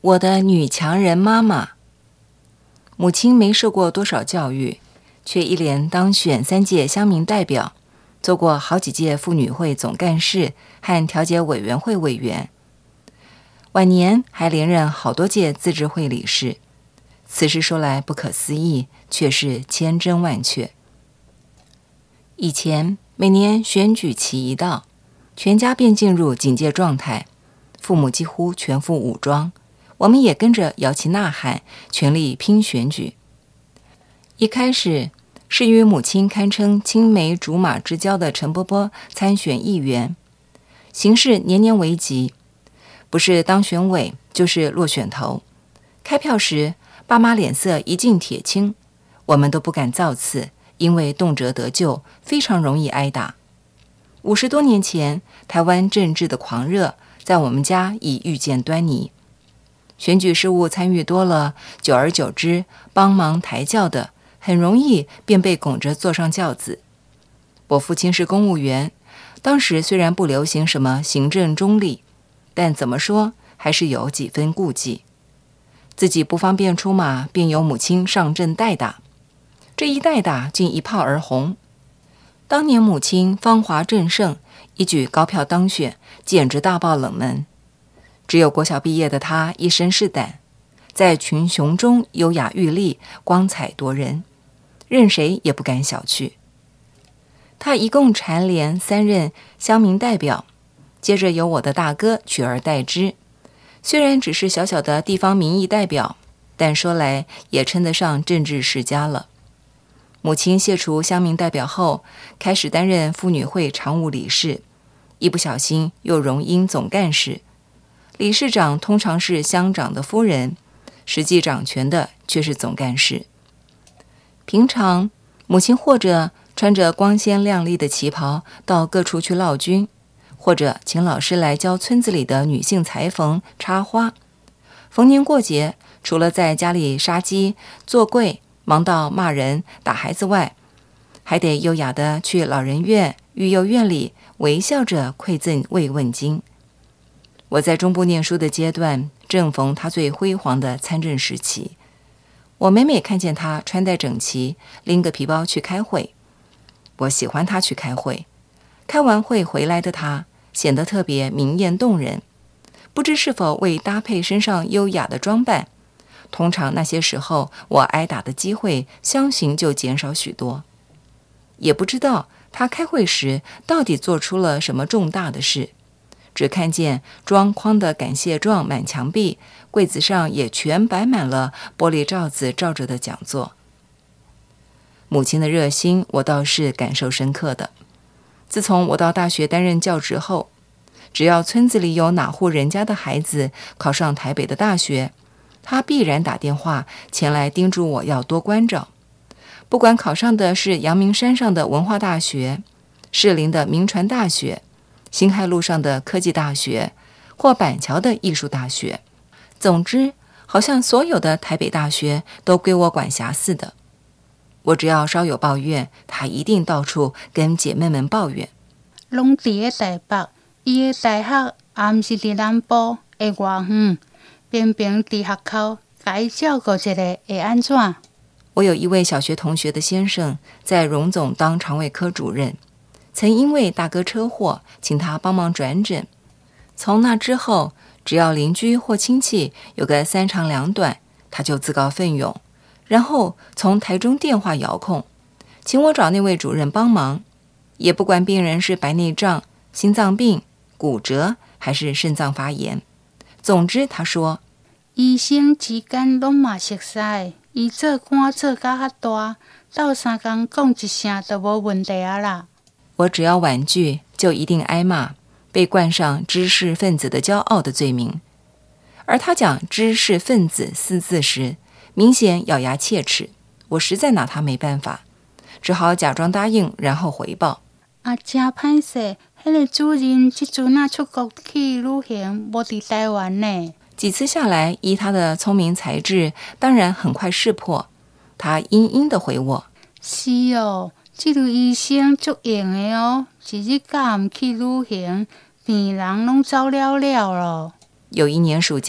我的女强人妈妈。母亲没受过多少教育，却一连当选3届乡民代表，做过好几届妇女会总干事和调解委员会委员，晚年还连任好多届自治会理事。此事说来不可思议，却是千真万确。以前每年选举期一到，全家便进入警戒状态，父母几乎全副武装，我们也跟着摇旗呐喊，全力拼选举。一开始是与母亲堪称青梅竹马之交的陈伯伯参选议员，形势年年危急，不是当选委就是落选头。开票时爸妈脸色一进铁青，我们都不敢造次，因为动辄得咎，非常容易挨打。50多年前，台湾政治的狂热在我们家已预见端倪。选举事务参与多了，久而久之，帮忙抬轿的很容易便被拱着坐上轿子。我父亲是公务员，当时虽然不流行什么行政中立，但怎么说还是有几分顾忌。自己不方便出马，便由母亲上阵代打。这一代打竟一炮而红。当年母亲芳华正盛，一举高票当选，简直大爆冷门。只有国小毕业的她一身是胆，在群雄中优雅玉立，光彩夺人，任谁也不敢小觑。她一共蝉联3任乡民代表，接着由我的大哥取而代之。虽然只是小小的地方民意代表，但说来也称得上政治世家了。母亲卸除乡民代表后，开始担任妇女会常务理事，一不小心又荣膺总干事。理事长通常是乡长的夫人，实际掌权的却是总干事。平常母亲或者穿着光鲜亮丽的旗袍到各处去闹军，或者请老师来教村子里的女性裁缝插花。逢年过节，除了在家里杀鸡做柜，忙到骂人打孩子外，还得优雅地去老人院育幼院里微笑着馈赠慰问金。我在中部念书的阶段，正逢他最辉煌的参政时期。我每每看见他穿戴整齐，拎个皮包去开会。我喜欢他去开会，开完会回来的他显得特别明艳动人。不知是否为搭配身上优雅的装扮，通常那些时候我挨打的机会相形就减少许多。也不知道他开会时到底做出了什么重大的事，只看见装框的感谢状满墙壁，柜子上也全摆满了玻璃罩子罩着的讲座。母亲的热心我倒是感受深刻的。自从我到大学担任教职后，只要村子里有哪户人家的孩子考上台北的大学，他必然打电话前来叮嘱我要多关照。不管考上的是阳明山上的文化大学，士林的铭传大学，辛亥路上的科技大学，或板桥的艺术大学，总之好像所有的台北大学都归我管辖似的。我只要稍有抱怨，他一定到处跟姐妹们抱怨。 拢伫咧台北，伊的大学也毋是伫南部，会偌远，偏偏伫学校甲伊照顾一下，会安怎？ 我有一位小学同学的先生，在荣总当肠胃科主任，曾因为大哥车祸，请他帮忙转诊。从那之后，只要邻居或亲戚有个3长2短，他就自告奋勇，然后从台中电话遥控，请我找那位主任帮忙，也不管病人是白内障、心脏病、骨折还是肾脏发炎。总之他说， 医生之间拢嘛熟悉，伊做官做甲较大，斗3工讲一声就无问题啊啦。 我只要婉拒，就一定挨骂，被冠上知识分子的骄傲的罪名。而他讲知识分子4字时，明显咬牙切齿，我实在拿他没办法，只好假装答应，然后回报。 真歹势，迄个主任即阵出国去旅行，无伫台湾呢。 几次下来，依他的聪明才智，当然很快识破。他阴阴地回我： 是哦，这位医生足用的哦，一日甲毋去旅行，病人拢走了了咯。 有一年暑假，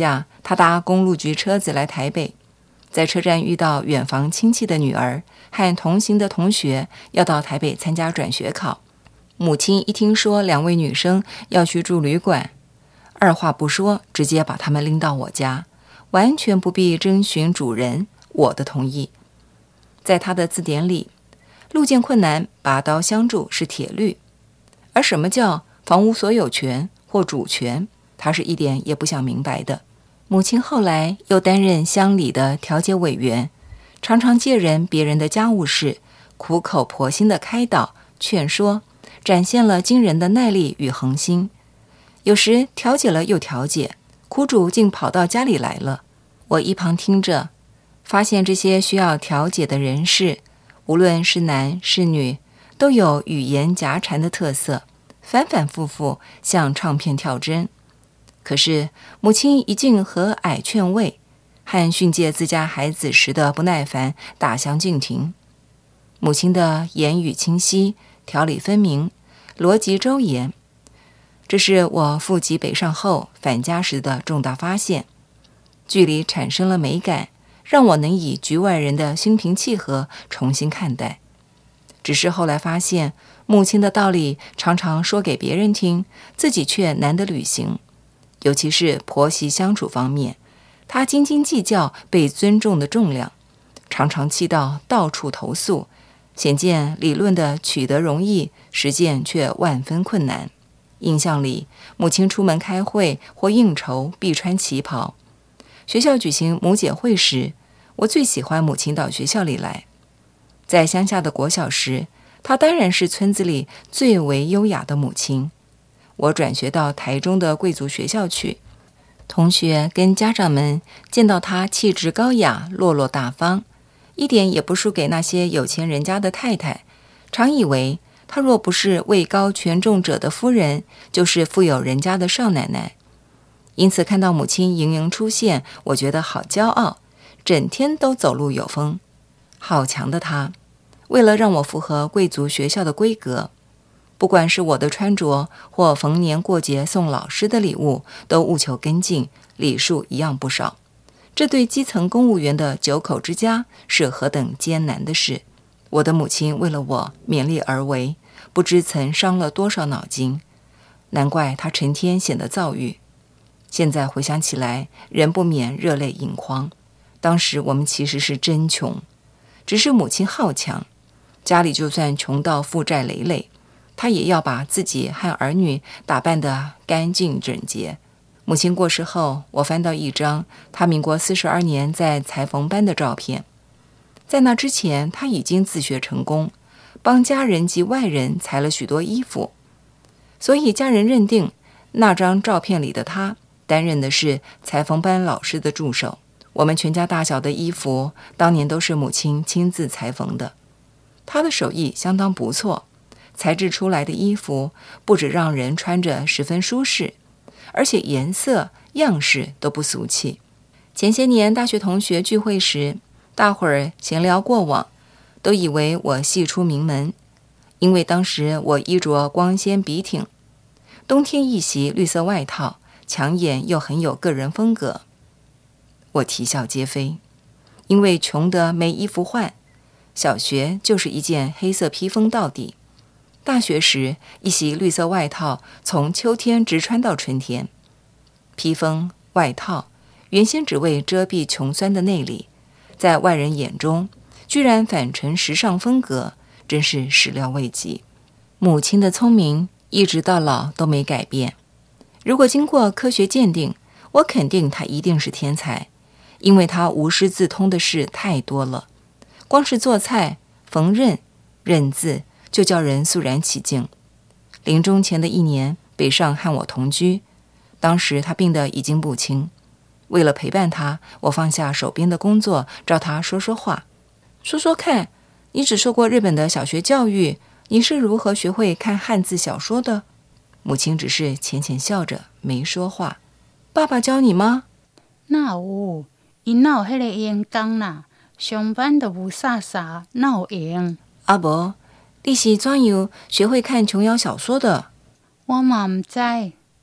他搭公路局车子来台北，在车站遇到远房亲戚的女儿和同行的同学要到台北参加转学考。母亲一听说2位女生要去住旅馆，二话不说，直接把她们拎到我家，完全不必征询主人我的同意。在他的字典里，路见困难拔刀相助是铁律，而什么叫房屋所有权或主权，他是一点也不想明白的。母亲后来又担任乡里的调解委员，常常借人别人的家务事，苦口婆心的开导劝说，展现了惊人的耐力与恒心。有时调解了又调解，苦主竟跑到家里来了。我一旁听着，发现这些需要调解的人士，无论是男是女，都有语言夹缠的特色，反反复复像唱片跳针。可是母亲一进和蔼劝慰，和训诫自家孩子时的不耐烦大相径庭。母亲的言语清晰，条理分明，逻辑周延，这是我赴极北上后返家时的重大发现。剧里产生了美感，让我能以局外人的心平气和重新看待。只是后来发现，母亲的道理常常说给别人听，自己却难得履行。尤其是婆媳相处方面，她斤斤计较被尊重的重量，常常气到到处投诉，显见理论的取得容易，实践却万分困难。印象里，母亲出门开会或应酬必穿旗袍。学校举行母姐会时，我最喜欢母亲到学校里来。在乡下的国小时，她当然是村子里最为优雅的母亲。我转学到台中的贵族学校去，同学跟家长们见到她气质高雅，落落大方，一点也不输给那些有钱人家的太太，常以为她若不是位高权重者的夫人，就是富有人家的少奶奶。因此看到母亲盈盈出现，我觉得好骄傲，整天都走路有风。好强的她，为了让我符合贵族学校的规格，不管是我的穿着或逢年过节送老师的礼物，都务求跟进，礼数一样不少。这对基层公务员的9口之家是何等艰难的事。我的母亲为了我勉力而为，不知曾伤了多少脑筋，难怪她成天显得躁郁。现在回想起来，人不免热泪盈眶。当时我们其实是真穷，只是母亲好强，家里就算穷到负债累累，她也要把自己和儿女打扮得干净整洁。母亲过世后，我翻到一张她民国42年在裁缝班的照片。在那之前，她已经自学成功，帮家人及外人裁了许多衣服，所以家人认定那张照片里的她担任的是裁缝班老师的助手。我们全家大小的衣服当年都是母亲亲自裁缝的，她的手艺相当不错，裁制出来的衣服不只让人穿着十分舒适，而且颜色样式都不俗气。前些年大学同学聚会时，大伙儿闲聊过往，都以为我系出名门，因为当时我衣着光鲜笔挺，冬天一袭绿色外套，抢眼又很有个人风格。我啼笑皆非，因为穷得没衣服换，小学就是一件黑色披风到底，大学时一袭绿色外套从秋天直穿到春天。披风外套原先只为遮蔽穷酸的内里，在外人眼中居然反成时尚风格，真是始料未及。母亲的聪明一直到老都没改变，如果经过科学鉴定，我肯定她一定是天才，因为她无师自通的事太多了，光是做菜、缝纫、认字就叫人肃然起敬。临终前的1年，北上和我同居，当时她病得已经不轻，为了陪伴她，我放下手边的工作，找她说说话。说说看，你只受过日本的小学教育，你是如何学会看汉字小说的？母亲只是浅浅笑着，没说话。爸爸教你吗？ 哪有，因哪有迄个闲工啦，上班都无啥，哪有闲？ 阿伯，你是怎样学会看琼瑶小说的？ 我嘛唔知，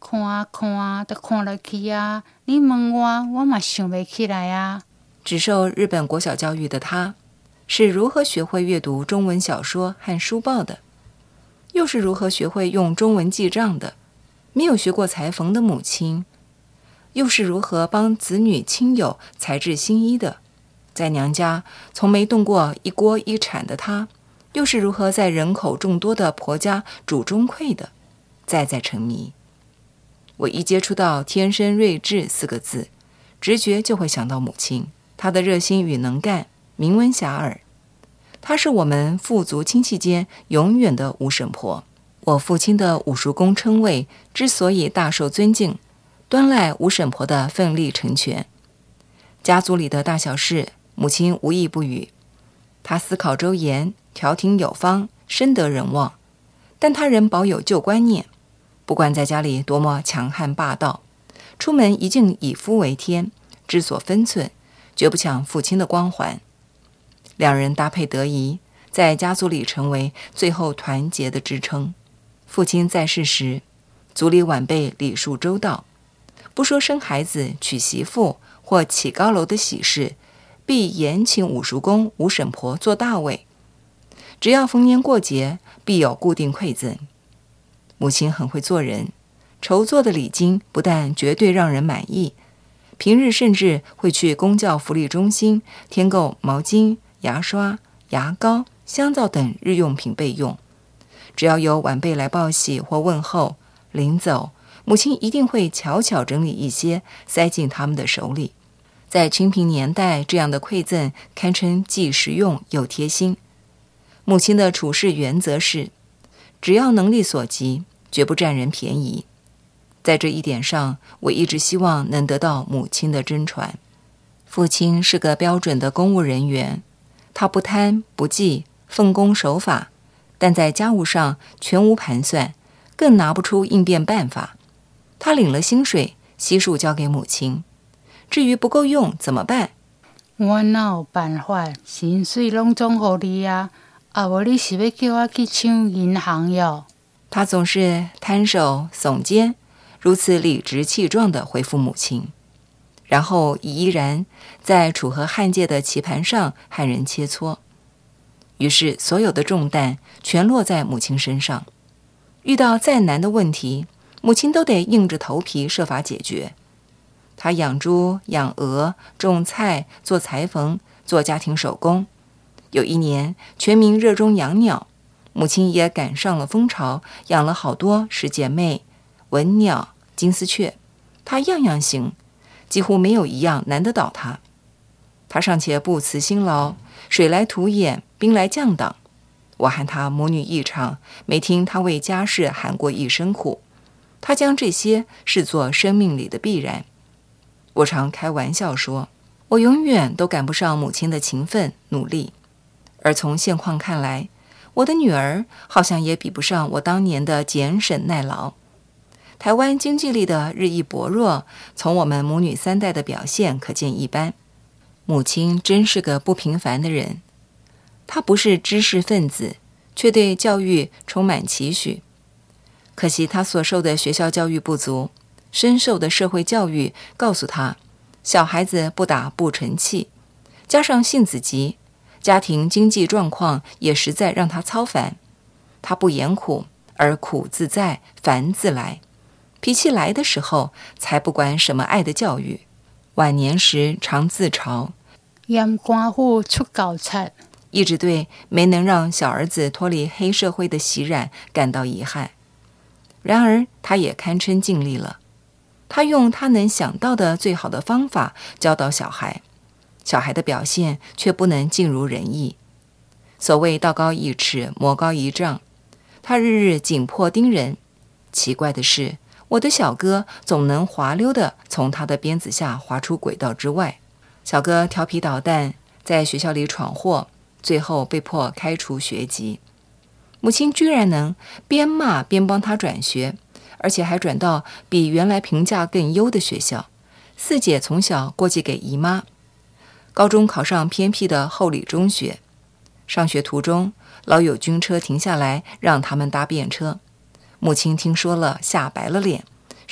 看啊看啊，都看落去啊！你问我嘛想不起来啊。 只受日本国小教育的他，是如何学会阅读中文小说和书报的？又是如何学会用中文记账的？没有学过裁缝的母亲，又是如何帮子女亲友裁制新衣的？在娘家从没动过一锅一铲的她，又是如何在人口众多的婆家煮钟馗的？再沉迷。我一接触到天生睿智4个字，直觉就会想到母亲，她的热心与能干名闻遐迩。她是我们父族亲戚间永远的五婶婆。我父亲的五叔公称谓之所以大受尊敬，端赖五婶婆的奋力成全。家族里的大小事，母亲无一不语。她思考周延，调停有方，深得人望。但她仍保有旧观念，不管在家里多么强悍霸道，出门一定以夫为天，知所分寸，绝不抢父亲的光环。两人搭配得宜，在家族里成为最后团结的支撑。父亲在世时，族里晚辈礼数周到，不说生孩子、娶媳妇或起高楼的喜事，必严请五叔公、五婶婆做大位。只要逢年过节，必有固定馈赠。母亲很会做人，筹做的礼金不但绝对让人满意，平日甚至会去公教福利中心添购毛巾、牙刷、牙膏、香皂等日用品备用。只要有晚辈来报喜或问候，临走，母亲一定会巧巧整理一些，塞进他们的手里。在清贫年代，这样的馈赠堪称既实用又贴心。母亲的处事原则是，只要能力所及，绝不占人便宜。在这一点上，我一直希望能得到母亲的真传。父亲是个标准的公务人员，他不贪不忌，奉公守法，但在家务上全无盘算，更拿不出应变办法。他领了薪水，悉数交给母亲。至于不够用怎么办？ 我哪有办法，薪水拢总给你啊！无你是要叫我去抢银行哟？ 他总是摊手耸肩，如此理直气壮地回复母亲，然后怡然在楚河汉界的棋盘上和人切磋。于是所有的重担全落在母亲身上，遇到再难的问题，母亲都得硬着头皮设法解决。她养猪、养鹅、种菜、做裁缝、做家庭手工。有一年，全民热衷养鸟，母亲也赶上了风潮，养了好多石姐妹、文鸟、金丝雀，她样样行，几乎没有一样难得倒她。她尚且不辞辛劳，水来土掩，兵来将挡。我和她母女一场，没听她为家事喊过一声苦。她将这些视作生命里的必然。我常开玩笑说，我永远都赶不上母亲的勤奋努力。而从现况看来，我的女儿好像也比不上我当年的俭省耐劳。台湾经济力的日益薄弱，从我们母女3代的表现可见一斑。母亲真是个不平凡的人，她不是知识分子，却对教育充满期许。可惜她所受的学校教育不足，深受的社会教育告诉她，小孩子不打不成器，加上性子急，家庭经济状况也实在让他操烦。他不言苦，而苦自在，烦自来。脾气来的时候，才不管什么爱的教育。晚年时常自嘲， 严官府出高产， 一直对没能让小儿子脱离黑社会的习染感到遗憾。然而他也堪称尽力了。他用他能想到的最好的方法教导小孩，小孩的表现却不能尽如人意。所谓道高一尺，魔高一丈，他日日紧迫盯人。奇怪的是，我的小哥总能滑溜地从他的鞭子下滑出轨道之外。小哥调皮捣蛋，在学校里闯祸，最后被迫开除学籍。母亲居然能边骂边帮他转学，而且还转到比原来评价更优的学校。四姐从小过继给姨妈，高中考上偏僻的后里中学。上学途中，老有军车停下来让他们搭便车。母亲听说了，吓白了脸，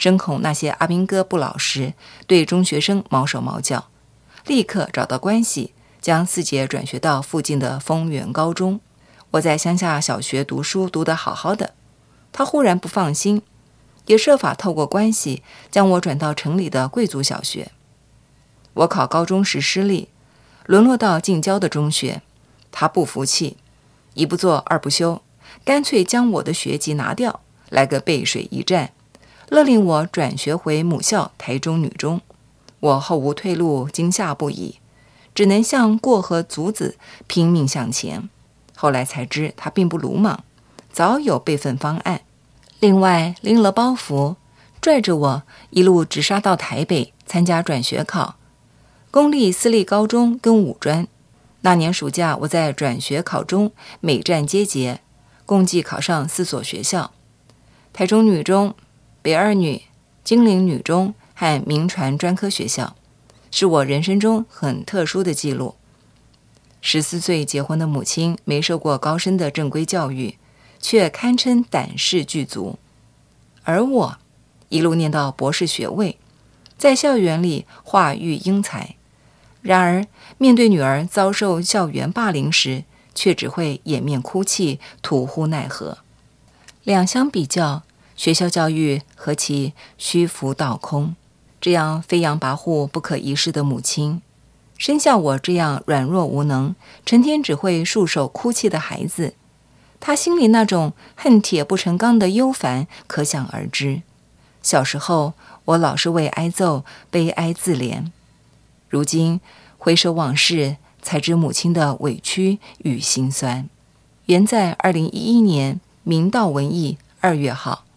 深恐那些阿兵哥不老实，对中学生毛手毛脚，立刻找到关系，将4姐转学到附近的丰原高中。我在乡下小学读书读得好好的，他忽然不放心，也设法透过关系将我转到城里的贵族小学。我考高中时失利，沦落到近郊的中学，他不服气，一不做二不休，干脆将我的学籍拿掉，来个背水一战，勒令我转学回母校台中女中。我后无退路，惊吓不已，只能像过河卒子拼命向前。后来才知他并不鲁莽，早有备份方案。另外拎了包袱，拽着我一路直杀到台北参加转学考，公立私立高中跟五专。那年暑假，我在转学考中每战皆捷，共计考上4所学校：台中女中、北二女、金陵女中和民传专科学校，是我人生中很特殊的记录。14岁结婚的母亲没受过高深的正规教育，却堪称胆识具足。而我一路念到博士学位，在校园里化育英才。然而面对女儿遭受校园霸凌时，却只会掩面哭泣，吐呼奈何。两相比较，学校教育何其虚浮倒空。这样飞扬跋扈不可一世的母亲，生下我这样软弱无能，成天只会束手哭泣的孩子，他心里那种恨铁不成钢的忧烦可想而知。小时候我老是为挨揍悲哀自怜，如今回首往事，才知母亲的委屈与心酸。原在2011年明道文艺2月号。